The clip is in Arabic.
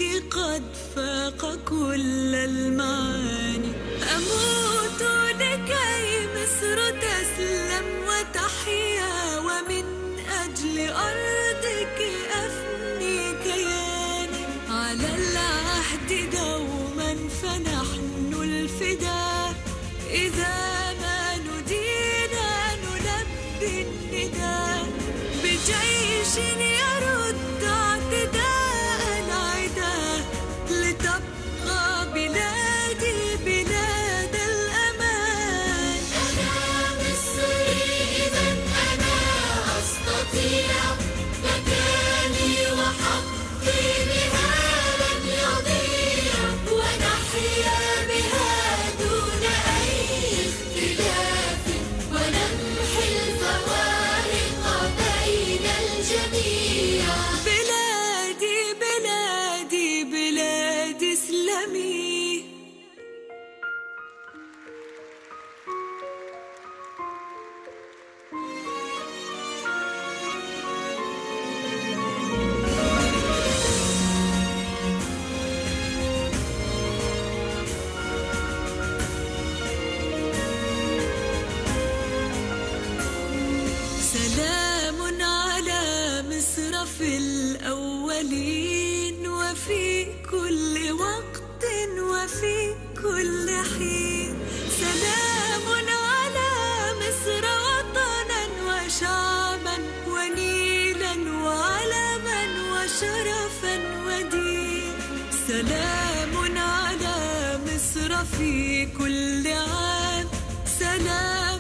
حبي قد فاق كل المعاني. أموت لكي مصر تسلم وتحيا، ومن أجل أرضك أفني كياني. على العهد دوما فنحن الفداء، إذا ما ندينا نلبي النداء. بجيش يرد اعتداء العدا، لتبقى بلادي بلاد الأمان. أنا مصري إذا أنا أستطيع، مكاني وحقي بها لن يضيع، ونحيا بها دون أي اختلاف، ونمحي الفوارق بين الجميع. بلادي بلادي بلادي اسلمي. سلام على مصر في الأولين، وفي كل وقت وفي كل حين. سلام على مصر وطنا وشعبا ونيلا وعلما وشرفا ودين. سلام على مصر في كل عام. سلام